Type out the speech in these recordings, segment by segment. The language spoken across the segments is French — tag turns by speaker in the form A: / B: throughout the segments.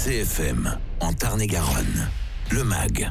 A: CFM, en Tarn-et-Garonne, le MAG.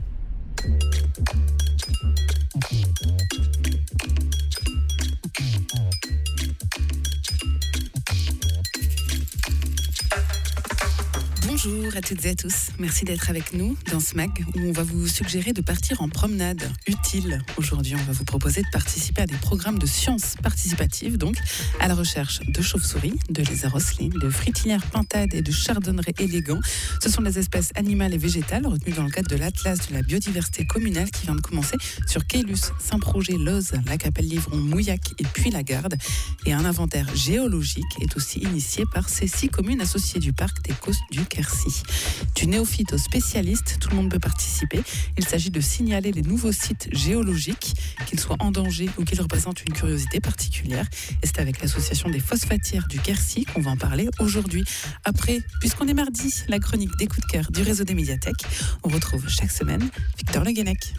B: Bonjour à toutes et à tous, merci d'être avec nous dans ce MAG où on va vous suggérer de partir en promenade utile. Aujourd'hui, on va vous proposer de participer à des programmes de sciences participatives, donc à la recherche de chauves-souris, de lézards ocellés, de fritilières pintades et de chardonnerets élégants. Ce sont des espèces animales et végétales retenues dans le cadre de l'Atlas de la biodiversité communale qui vient de commencer sur Caylus, Saint-Projet, Loz, La Capelle-Livron, Mouillac et Puy-la-Garde. Et un inventaire géologique est aussi initié par ces 6 communes associées du parc des Causses du Quercy. Du néophyte au spécialiste, tout le monde peut participer. Il s'agit de signaler les nouveaux sites géologiques, qu'ils soient en danger ou qu'ils représentent une curiosité particulière. Et c'est avec l'association des phosphatières du Quercy qu'on va en parler aujourd'hui. Après, puisqu'on est mardi, la chronique des coups de cœur du réseau des médiathèques, on retrouve chaque semaine Victor Le Guenec.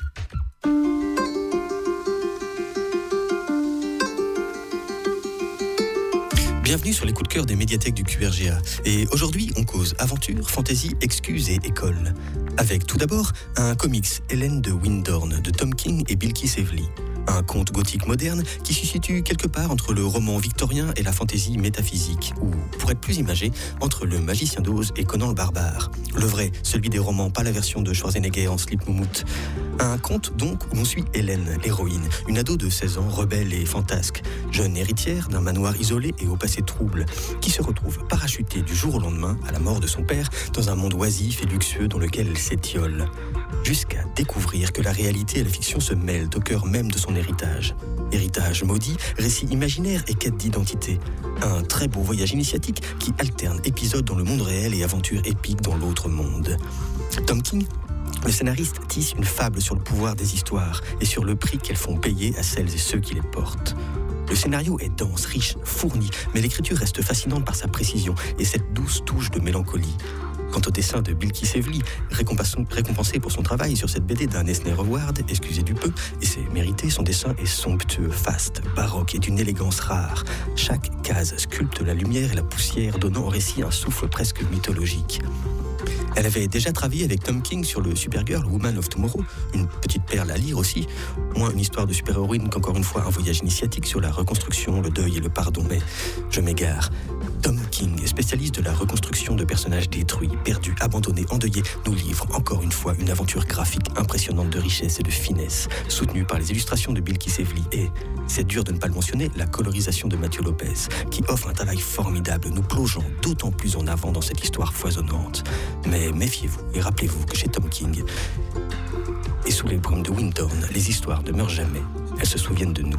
C: Bienvenue sur les coups de cœur des médiathèques du QRGA. Et aujourd'hui, on cause aventure, fantaisie, excuses et école. Avec tout d'abord un comics Hélène de Windorn de Tom King et Bilquis Evely. Un conte gothique moderne qui se situe quelque part entre le roman victorien et la fantaisie métaphysique, ou, pour être plus imagé, entre le Magicien d'Oz et Conan le Barbare. Le vrai, celui des romans, pas la version de Schwarzenegger en slip moumoute. Un conte donc où on suit Hélène, l'héroïne, une ado de 16 ans, rebelle et fantasque, jeune héritière d'un manoir isolé et au passé trouble, qui se retrouve parachutée du jour au lendemain, à la mort de son père, dans un monde oisif et luxueux dans lequel elle s'étiole, jusqu'à découvrir que la réalité et la fiction se mêlent au cœur même de son héritage. Héritage maudit, récit imaginaire et quête d'identité. Un très beau voyage initiatique qui alterne épisodes dans le monde réel et aventures épiques dans l'autre monde. Tom King, le scénariste, tisse une fable sur le pouvoir des histoires et sur le prix qu'elles font payer à celles et ceux qui les portent. Le scénario est dense, riche, fourni, mais l'écriture reste fascinante par sa précision et cette douce touche de mélancolie. Quant au dessin de Bilquis Evely, récompensé pour son travail sur cette BD d'un Eisner Award, excusez du peu, et c'est mérité, son dessin est somptueux, faste, baroque et d'une élégance rare. Chaque case sculpte la lumière et la poussière, donnant au récit un souffle presque mythologique. Elle avait déjà travaillé avec Tom King sur le Supergirl Woman of Tomorrow, une petite perle à lire aussi, moins une histoire de super-héroïne qu'encore une fois un voyage initiatique sur la reconstruction, le deuil et le pardon, mais je m'égare. Tom King, spécialiste de la reconstruction de personnages détruits, perdus, abandonnés, endeuillés, nous livre encore une fois une aventure graphique impressionnante de richesse et de finesse, soutenue par les illustrations de Bilquis Evely et, c'est dur de ne pas le mentionner, la colorisation de Mathieu Lopez, qui offre un travail formidable, nous plongeant d'autant plus en avant dans cette histoire foisonnante. Mais méfiez-vous et rappelez-vous que chez Tom King, et sous les brumes de Windorn, les histoires ne meurent jamais, elles se souviennent de nous.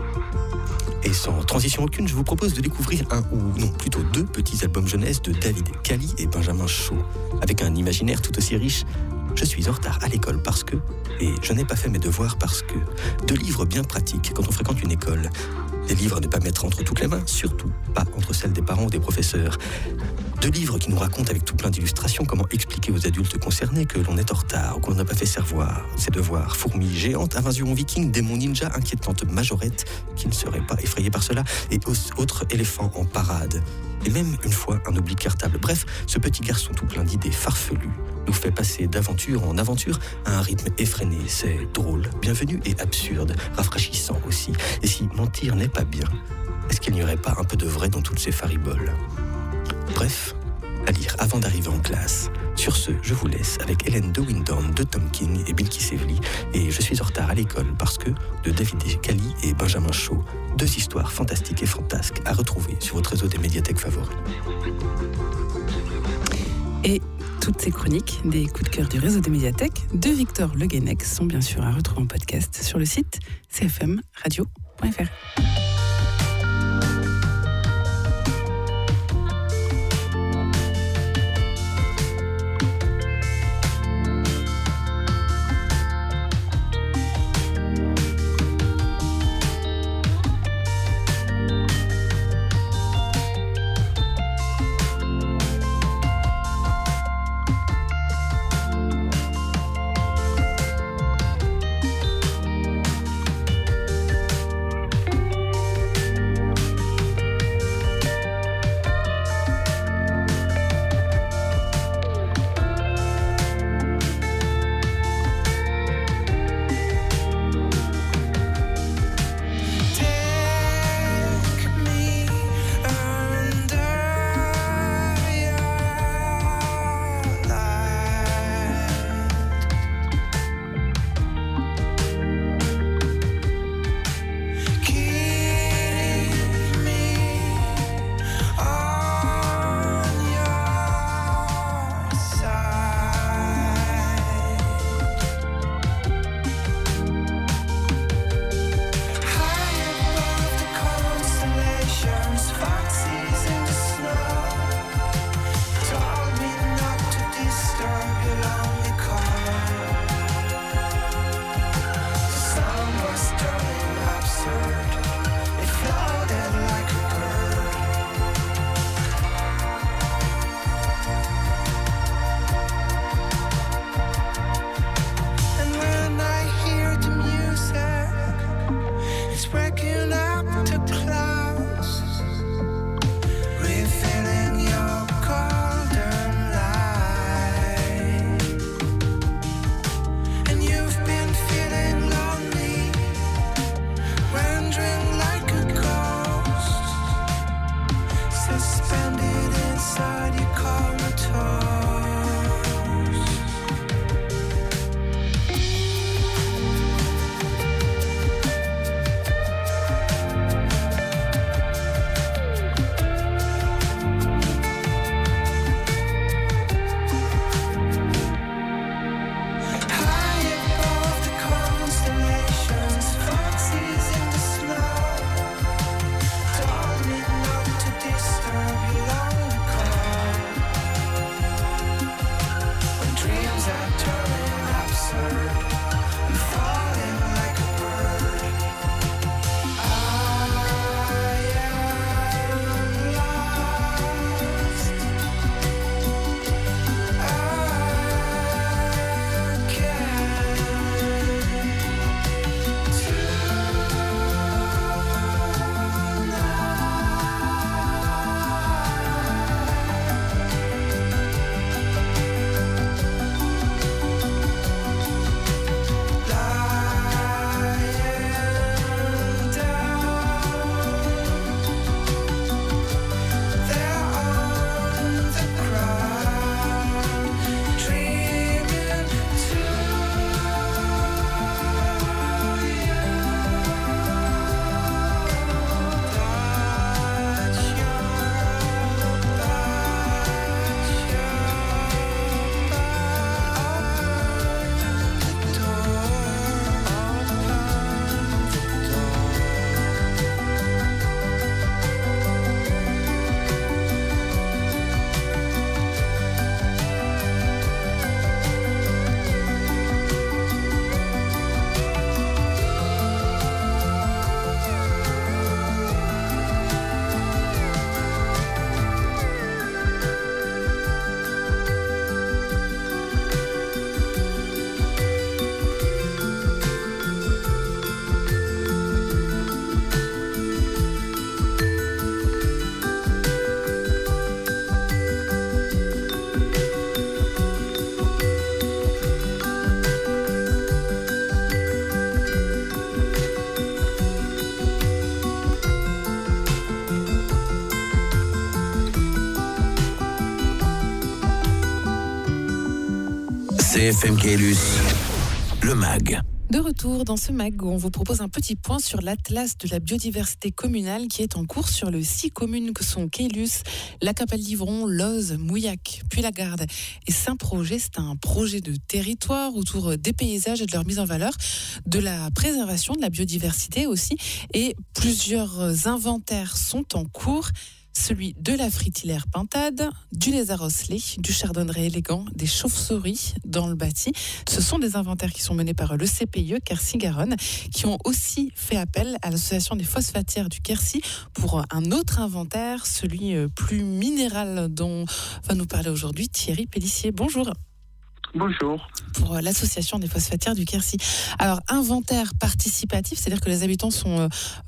C: Et sans transition aucune, je vous propose de découvrir un ou non, plutôt 2 petits albums jeunesse de David Cali et Benjamin Chaud. Avec un imaginaire tout aussi riche, je suis en retard à l'école parce que, et je n'ai pas fait mes devoirs parce que, 2 livres bien pratiques quand on fréquente une école. Des livres à ne pas mettre entre toutes les mains, surtout pas entre celles des parents ou des professeurs. 2 livres qui nous racontent avec tout plein d'illustrations comment expliquer aux adultes concernés que l'on est en retard ou qu'on n'a pas fait ses devoirs. Fourmis géantes, invasion viking, démons ninja, inquiétante majorette, qui ne serait pas effrayée par cela, et autres éléphants en parade. Et même une fois un oubli cartable. Bref, ce petit garçon tout plein d'idées farfelues nous fait passer d'aventure en aventure à un rythme effréné. C'est drôle, bienvenu et absurde, rafraîchissant aussi. Et si mentir n'est pas bien, est-ce qu'il n'y aurait pas un peu de vrai dans toutes ces fariboles ? Bref, à lire avant d'arriver en classe. Sur ce, je vous laisse avec Hélène de Windorn de Tom King et Bilquis Evely et Je suis en retard à l'école parce que de David Cali et Benjamin Chaud, 2 histoires fantastiques et fantasques à retrouver sur votre réseau des médiathèques favoris.
B: Et toutes ces chroniques des coups de cœur du réseau des médiathèques de Victor Le Guenec sont bien sûr à retrouver en podcast sur le site cfmradio.fr.
A: CFM Caylus, le MAG.
B: De retour dans ce MAG où on vous propose un petit point sur l'Atlas de la biodiversité communale qui est en cours sur les 6 communes que sont Caylus, la Capelle-d'Ivron, Loz, Mouillac, puis la Garde et Saint-Projet. C'est un projet de territoire autour des paysages et de leur mise en valeur, de la préservation de la biodiversité aussi. Et plusieurs inventaires sont en cours. Celui de la fritillaire pintade, du lézard osselé, du chardonneret élégant, des chauves-souris dans le bâti. Ce sont des inventaires qui sont menés par le CPIE Quercy-Garonne, qui ont aussi fait appel à l'association des phosphatières du Quercy pour un autre inventaire, celui plus minéral dont va nous parler aujourd'hui Thierry Pellissier. Bonjour.
D: Bonjour.
B: Pour l'association des phosphatières du Quercy. Alors, inventaire participatif, c'est-à-dire que les habitants sont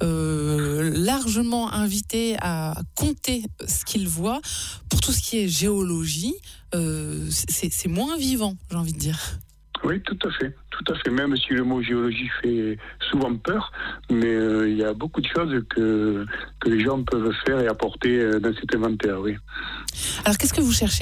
B: largement invités à compter ce qu'ils voient. Pour tout ce qui est géologie, c'est moins vivant, j'ai envie de dire.
D: Oui, tout à fait. Même si le mot géologie fait souvent peur, mais il y a beaucoup de choses que les gens peuvent faire et apporter dans cet inventaire, oui.
B: Alors, qu'est-ce que vous cherchez ?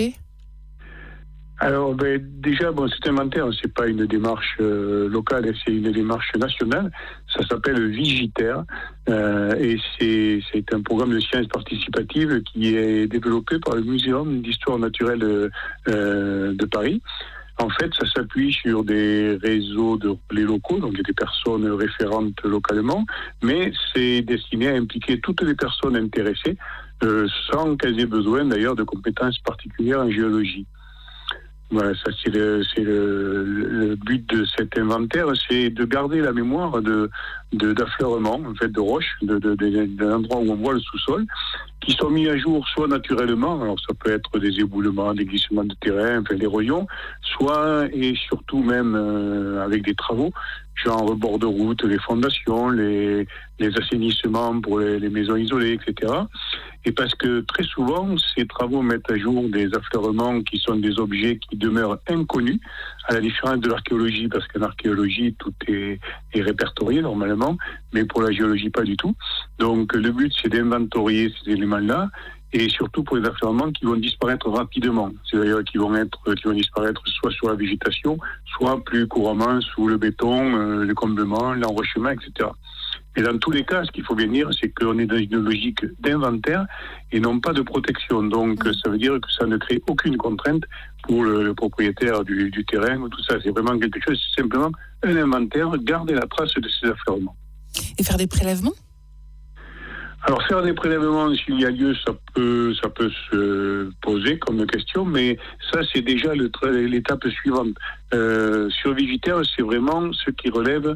D: Alors, déjà, cet inventaire, c'est pas une démarche locale, c'est une démarche nationale. Ça s'appelle Vigitaire, et c'est un programme de sciences participatives qui est développé par le Muséum d'histoire naturelle de Paris. En fait, ça s'appuie sur des réseaux de relais locaux, donc il y a des personnes référentes localement, mais c'est destiné à impliquer toutes les personnes intéressées, sans qu'elles aient besoin d'ailleurs de compétences particulières en géologie. Voilà, ça c'est le but de cet inventaire, c'est de garder la mémoire d'affleurements, en fait, de roches, d'un endroit où on voit le sous-sol, qui sont mis à jour soit naturellement, alors ça peut être des éboulements, des glissements de terrain, enfin l'érosion, soit et surtout même avec des travaux, genre bord de route, les fondations, les assainissements pour les maisons isolées, etc. Et parce que très souvent, ces travaux mettent à jour des affleurements qui sont des objets qui demeurent inconnus, à la différence de l'archéologie, parce qu'en archéologie, tout est répertorié normalement, mais pour la géologie, pas du tout. Donc le but, c'est d'inventorier ces éléments-là, et surtout pour les affleurements qui vont disparaître rapidement, c'est-à-dire qui vont disparaître soit sur la végétation, soit plus couramment sous le béton, le comblement, l'enrochement, etc. Et dans tous les cas, ce qu'il faut bien dire, c'est qu'on est dans une logique d'inventaire et non pas de protection. Donc, ça veut dire que ça ne crée aucune contrainte pour le propriétaire du terrain ou tout ça. C'est vraiment quelque chose, c'est simplement un inventaire, garder la trace de ces affleurements.
B: Et faire des prélèvements ?
D: Alors, faire des prélèvements, s'il y a lieu, ça peut se poser comme question, mais ça, c'est déjà l'étape suivante. Sur Vigitaire, c'est vraiment ce qui relève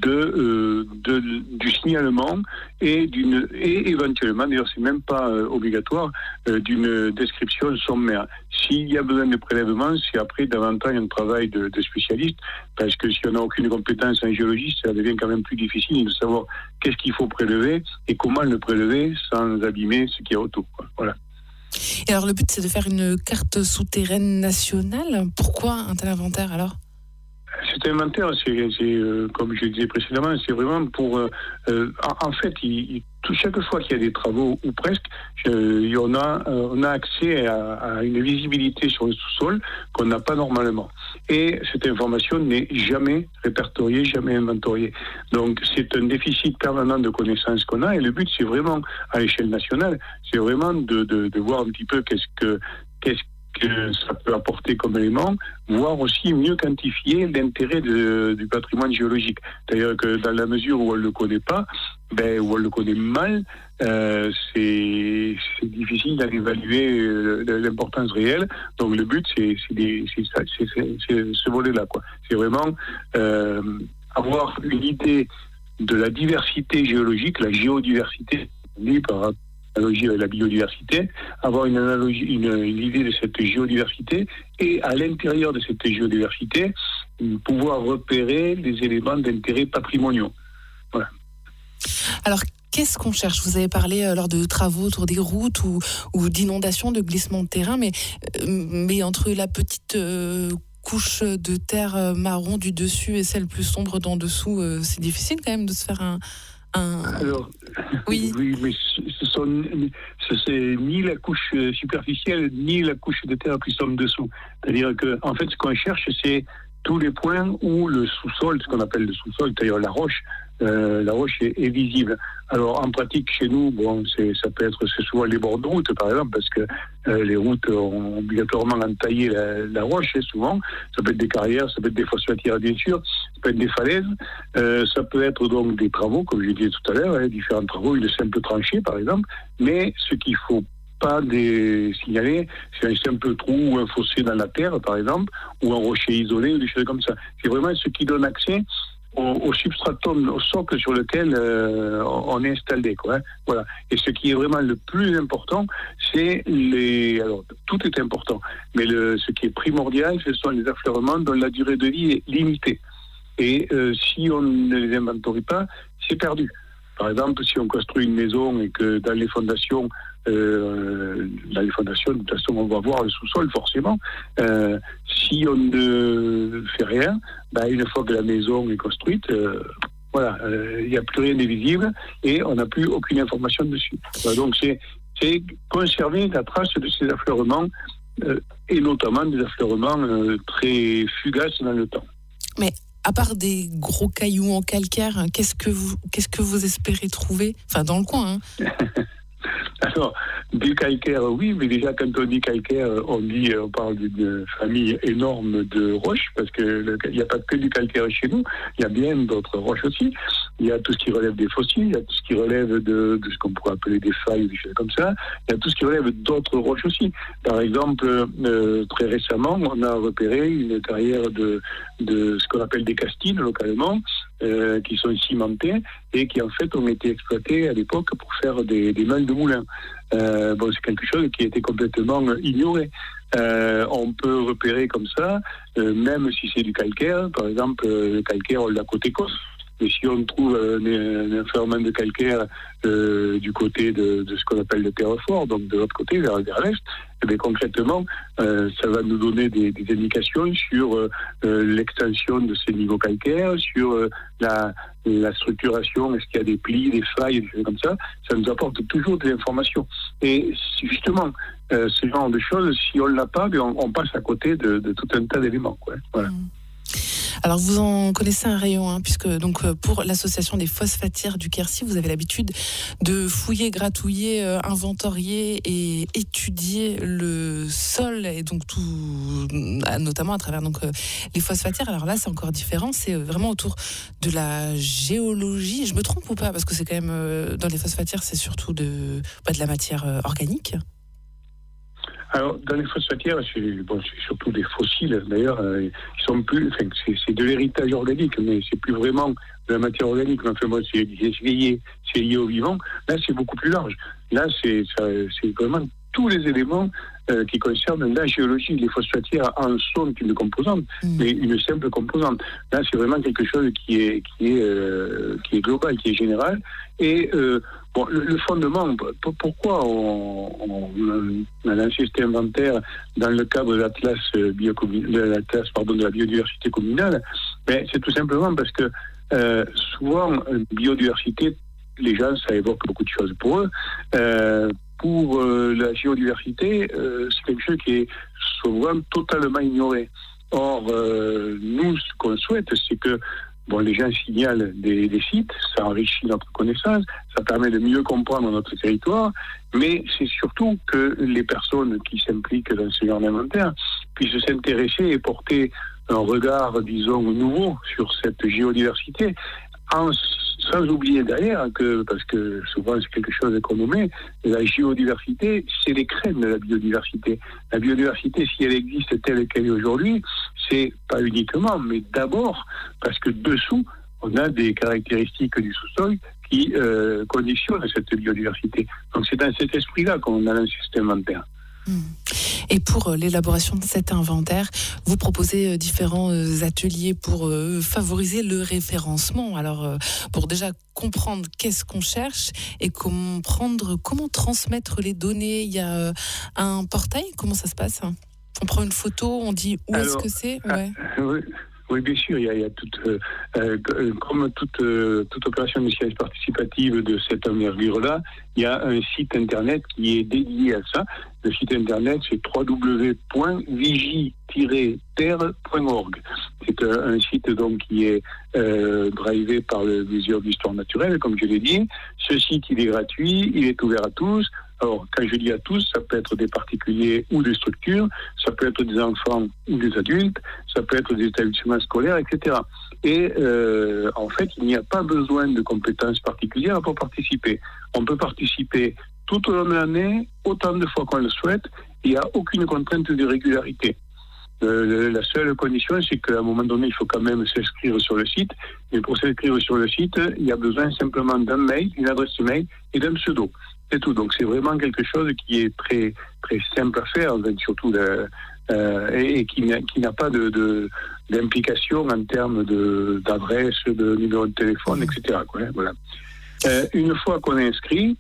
D: du signalement et éventuellement, d'ailleurs, c'est même pas obligatoire, d'une description sommaire. S'il y a besoin de prélèvement, c'est après davantage un travail de spécialiste, parce que si on n'a aucune compétence en géologie, ça devient quand même plus difficile de savoir qu'est-ce qu'il faut prélever et comment le prélever sans abîmer ce qu'il y a autour. Voilà.
B: Et alors le but, c'est de faire une carte souterraine nationale. Pourquoi un tel inventaire alors ?
D: Cet inventaire, c'est comme je le disais précédemment, c'est vraiment pour... en fait, chaque fois qu'il y a des travaux, ou presque, on a accès à une visibilité sur le sous-sol qu'on n'a pas normalement. Et cette information n'est jamais répertoriée, jamais inventoriée. Donc, c'est un déficit permanent de connaissances qu'on a. Et le but, c'est vraiment, à l'échelle nationale, c'est vraiment de voir un petit peu qu'est-ce que ça peut apporter comme élément, voire aussi mieux quantifier l'intérêt du patrimoine géologique. C'est-à-dire que dans la mesure où on ne le connaît pas, où on le connaît mal, c'est difficile d'aller évaluer l'importance réelle. Donc le but, c'est ce volet-là, quoi. C'est vraiment avoir une idée de la diversité géologique, la géodiversité, par analogie avec la biodiversité, avoir une idée de cette géodiversité et à l'intérieur de cette géodiversité, pouvoir repérer des éléments d'intérêt patrimoniaux. Voilà.
B: Alors, qu'est-ce qu'on cherche ? Vous avez parlé lors de travaux autour des routes ou d'inondations, de glissements de terrain, mais entre la petite couche de terre marron du dessus et celle plus sombre d'en dessous, c'est difficile quand même de se faire
D: Alors,
B: Oui.
D: oui, mais c'est ni la couche superficielle ni la couche de terre qui sont dessous. C'est-à-dire que, en fait, ce qu'on cherche, c'est tous les points où le sous-sol, ce qu'on appelle le sous-sol, c'est-à-dire la roche est visible. Alors, en pratique, chez nous, c'est souvent les bords de route, par exemple, parce que les routes ont obligatoirement entaillé la roche, souvent. Ça peut être des carrières, ça peut être des phosphatières, bien sûr, ça peut être des falaises, ça peut être donc des travaux, comme je disais tout à l'heure, différents travaux, une simple tranchée, par exemple. Mais ce qu'il faut pas signaler, c'est un simple trou ou un fossé dans la terre, par exemple, ou un rocher isolé, ou des choses comme ça. C'est vraiment ce qui donne accès au substratum, au socle sur lequel on est installé, quoi. Voilà. Et ce qui est vraiment le plus important, c'est alors tout est important, mais ce qui est primordial, ce sont les affleurements dont la durée de vie est limitée. Et si on ne les inventorie pas, c'est perdu. Par exemple, si on construit une maison et que dans les fondations, de toute façon, on va voir le sous-sol, forcément. Si on ne fait rien, une fois que la maison est construite, il n'y a plus rien de visible et on n'a plus aucune information dessus. Donc, c'est conserver la trace de ces affleurements et notamment des affleurements très fugaces dans le temps.
B: Mais à part des gros cailloux en calcaire, qu'est-ce que vous espérez trouver, dans le coin, hein?
D: Alors, du calcaire, oui, mais déjà, quand on dit calcaire, on parle d'une famille énorme de roches, parce qu'il n'y a pas que du calcaire chez nous, il y a bien d'autres roches aussi. Il y a tout ce qui relève des fossiles, il y a tout ce qui relève de ce qu'on pourrait appeler des failles, des choses comme ça. Il y a tout ce qui relève d'autres roches aussi. Par exemple, très récemment, on a repéré une carrière de ce qu'on appelle des castines localement, qui sont cimentées et qui en fait ont été exploitées à l'époque pour faire des meules de moulin. C'est quelque chose qui était complètement ignoré. On peut repérer comme ça, même si c'est du calcaire, par exemple, le calcaire, on l'a côté Corse. Mais si on trouve un affleurement de calcaire du côté de ce qu'on appelle le terrefort, donc de l'autre côté, vers l'est, concrètement, ça va nous donner des indications sur l'extension de ces niveaux calcaires, sur la structuration, est-ce qu'il y a des plis, des failles, des choses comme ça. Ça nous apporte toujours des informations. Et justement, ce genre de choses, si on ne l'a pas, on passe à côté de tout un tas d'éléments, quoi. Voilà.
B: Alors vous en connaissez un rayon, puisque donc pour l'association des phosphatières du Quercy, vous avez l'habitude de fouiller, gratouiller, inventorier et étudier le sol et donc tout, notamment à travers donc les phosphatières. Alors là, c'est encore différent, c'est vraiment autour de la géologie. Je me trompe ou pas, parce que c'est quand même dans les phosphatières, c'est surtout de la matière organique.
D: Alors, dans les phosphatières, c'est surtout des fossiles, d'ailleurs, ils sont plus, c'est de l'héritage organique, mais c'est plus vraiment de la matière organique. Enfin, moi, c'est lié au vivant. Là, c'est beaucoup plus large. Là, c'est vraiment tous les éléments qui concernent la géologie. Les phosphatières en sont une composante, mais une simple composante. Là, c'est vraiment quelque chose qui est global, qui est général. Et le fondement, pourquoi on a lancé cet inventaire dans le cadre de l'Atlas de la biodiversité communale, c'est tout simplement parce que souvent, biodiversité, les gens, ça évoque beaucoup de choses pour eux. Pour la géodiversité, c'est quelque chose qui est souvent totalement ignoré. Or, nous, ce qu'on souhaite, c'est que les gens signalent des sites, ça enrichit notre connaissance, ça permet de mieux comprendre notre territoire, mais c'est surtout que les personnes qui s'impliquent dans ce genre d'inventaire puissent s'intéresser et porter un regard, disons, nouveau sur cette géodiversité, sans oublier derrière parce que souvent c'est quelque chose qu'on omet, la géodiversité, c'est les crèmes de la biodiversité. La biodiversité, si elle existe telle qu'elle est aujourd'hui, c'est pas uniquement, mais d'abord parce que dessous, on a des caractéristiques du sous-sol qui conditionnent cette biodiversité. Donc c'est dans cet esprit-là qu'on a lancé cet inventaire.
B: Et pour l'élaboration de cet inventaire, vous proposez différents ateliers pour favoriser le référencement. Alors, pour déjà comprendre qu'est-ce qu'on cherche et comprendre comment transmettre les données, il y a un portail, comment ça se passe ? On prend une photo, on dit où est-ce que c'est ?
D: Oui, bien sûr, il y a comme toute opération de science participative de cette envergure-là, il y a un site internet qui est dédié à ça. Le site internet, c'est www.vigi-terre.org. C'est un site donc qui est drivé par le Muséum d'histoire naturelle, comme je l'ai dit. Ce site, il est gratuit, il est ouvert à tous. Alors, quand je dis à tous, ça peut être des particuliers ou des structures, ça peut être des enfants ou des adultes, ça peut être des établissements scolaires, etc. Et en fait, il n'y a pas besoin de compétences particulières pour participer. On peut participer tout au long de l'année, autant de fois qu'on le souhaite. Il n'y a aucune contrainte de régularité. La seule condition, c'est qu'à un moment donné, il faut quand même s'inscrire sur le site. Et pour s'inscrire sur le site, il y a besoin simplement d'un mail, une adresse mail et d'un pseudo. C'est tout. Donc c'est vraiment quelque chose qui est très très simple à faire, surtout et qui n'a pas d'implication en termes d'adresse, de numéro de téléphone, etc. Quoi, voilà. Une fois qu'on est inscrit,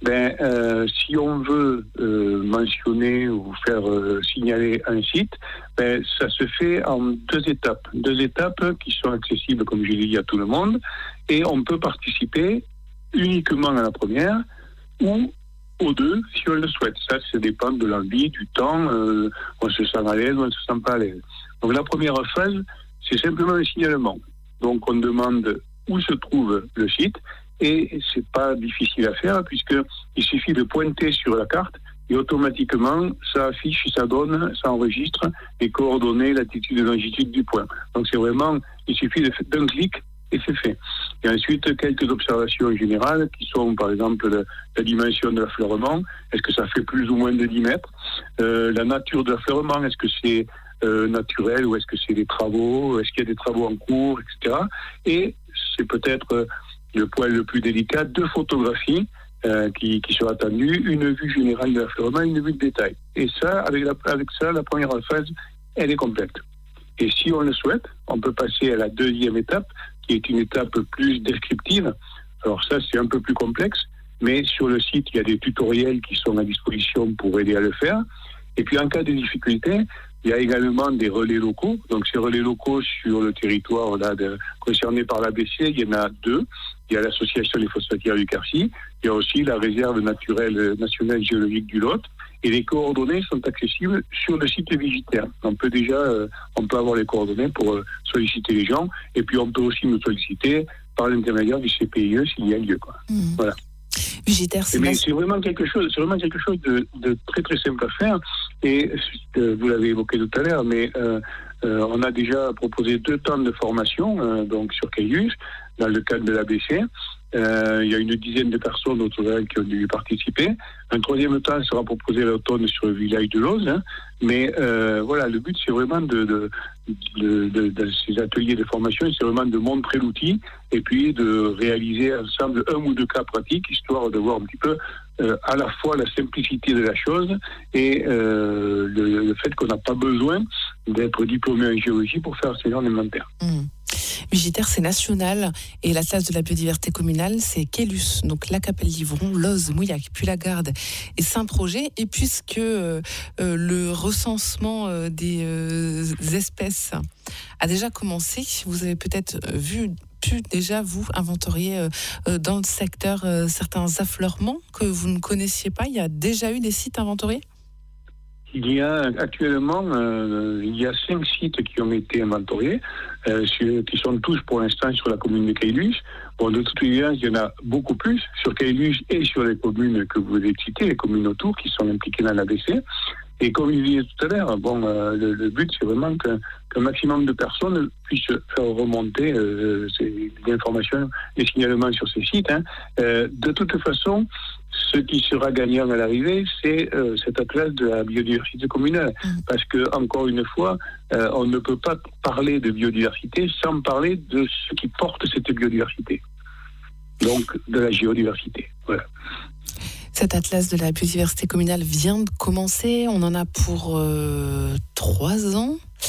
D: si on veut mentionner ou faire signaler un site, ça se fait en deux étapes qui sont accessibles, comme je l'ai dit, à tout le monde, et on peut participer uniquement à la première ou aux deux si on le souhaite. Ça dépend de l'envie, du temps, on se sent à l'aise ou on ne se sent pas à l'aise. Donc la première phase, c'est simplement le signalement. Donc on demande où se trouve le site, et c'est pas difficile à faire puisqu'il suffit de pointer sur la carte et automatiquement ça affiche, ça donne, ça enregistre les coordonnées, latitude et longitude du point. Donc c'est vraiment, il suffit d'un clic et c'est fait. Et ensuite, quelques observations générales qui sont par exemple la dimension de l'affleurement, est-ce que ça fait plus ou moins de 10 mètres, la nature de l'affleurement, est-ce que c'est naturel ou est-ce que c'est des travaux, est-ce qu'il y a des travaux en cours, etc. Et c'est peut-être le point le plus délicat, 2 photographies qui sont attendues, une vue générale de l'affleurement, une vue de détail. Et ça, avec ça, la première phase, elle est complète. Et si on le souhaite, on peut passer à la deuxième étape, qui est une étape plus descriptive. Alors ça, c'est un peu plus complexe, mais sur le site, il y a des tutoriels qui sont à disposition pour aider à le faire. Et puis en cas de difficulté, il y a également des relais locaux. Donc ces relais locaux sur le territoire concerné par l'ABC, il y en a 2. Il y a l'association des phosphatières du Quercy, il y a aussi la réserve naturelle nationale géologique du Lot. Et les coordonnées sont accessibles sur le site Vigiterre. On peut avoir les coordonnées pour solliciter les gens. Et puis on peut aussi nous solliciter par l'intermédiaire du CPIE s'il y a lieu, quoi. Voilà.
B: Vigiterre, c'est
D: vraiment quelque chose de très très simple à faire. Et vous l'avez évoqué tout à l'heure, mais on a déjà proposé 2 temps de formation donc sur Caylus dans le cadre de l'ABC. Il y a une dizaine de personnes autour d'elle qui ont dû participer. Un 3e temps sera proposé à l'automne sur le village de Loz. Mais voilà, le but, c'est vraiment de ces ateliers de formation, c'est vraiment de montrer l'outil et puis de réaliser ensemble 1 ou 2 cas pratiques, histoire de voir un petit peu à la fois la simplicité de la chose et le fait qu'on n'a pas besoin d'être diplômé en géologie pour faire ce genre d'inventaire.
B: Vigiterre, c'est national, et la classe de la biodiversité communale, c'est Caylus, donc la Capelle-Livron, Loz, Mouillac, puis la Garde et Saint-Projet. Et puisque le recensement des espèces a déjà commencé, vous avez peut-être pu déjà vous inventorier dans le secteur certains affleurements que vous ne connaissiez pas. Il y a déjà eu des sites inventoriés ?
D: Il y a actuellement 5 sites qui ont été inventoriés, qui sont tous pour l'instant sur la commune de Caylus. Bon, de toute évidence, il y en a beaucoup plus sur Caylus et sur les communes que vous avez citées, les communes autour qui sont impliquées dans l'ABC. Et comme je disais tout à l'heure, le but, c'est vraiment qu'un maximum de personnes puissent faire remonter des informations, des signalements sur ces sites. De toute façon, ce qui sera gagnant à l'arrivée, c'est cet atlas de la biodiversité communale. Parce que, encore une fois, on ne peut pas parler de biodiversité sans parler de ce qui porte cette biodiversité. Donc, de la géodiversité. Voilà.
B: Cet atlas de la biodiversité communale vient de commencer. On en a pour 3 ans.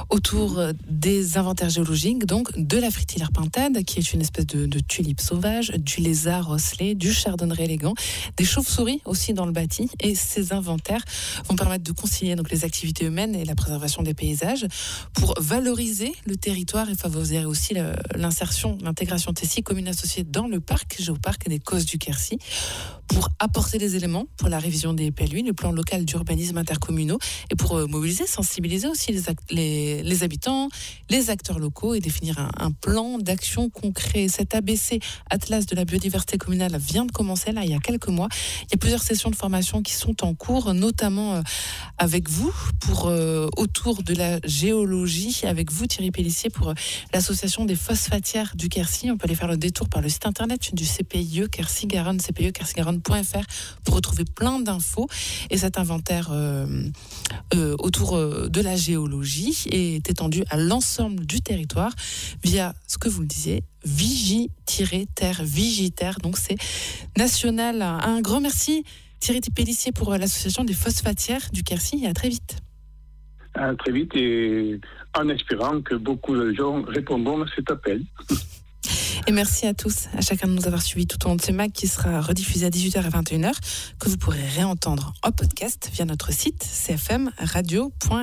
B: autour des inventaires géologiques, donc de la fritillère pintade, qui est une espèce de tulipe sauvage, du lézard osselé, du chardonneret élégant, des chauves-souris aussi dans le bâti. Et ces inventaires vont permettre de concilier donc les activités humaines et la préservation des paysages pour valoriser le territoire et favoriser aussi l'intégration Tessie, commune associée dans le parc géoparc des Causses du Quercy, pour apporter des éléments pour la révision des PLUI, le plan local d'urbanisme intercommunaux, et pour mobiliser, sensibiliser aussi les habitants, les acteurs locaux et définir un plan d'action concret. Cet ABC, Atlas de la biodiversité communale, vient de commencer là il y a quelques mois. Il y a plusieurs sessions de formation qui sont en cours, notamment avec vous autour de la géologie, avec vous Thierry Pélissier pour l'association des phosphatières du Quercy. On peut aller faire le détour par le site internet du CPIE Quercy-Garonne, cpe-quercy-garonne.fr pour retrouver plein d'infos. Et cet inventaire autour de la géologie est étendu à l'ensemble du territoire via ce que vous le disiez, Vigi-Terre, Vigiterre. Donc c'est national. Un grand merci Thierry Pélissier pour l'association des phosphatières du Quercy, et à très vite.
D: À très vite, et en espérant que beaucoup de gens répondront à cet appel.
B: Et merci à tous, à chacun de nous avoir suivis tout au long de ce MAG qui sera rediffusé à 18h et 21h, que vous pourrez réentendre en podcast via notre site cfmradio.fr.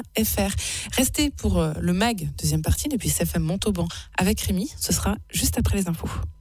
B: Restez pour le MAG, deuxième partie, depuis CFM Montauban avec Rémi. Ce sera juste après les infos.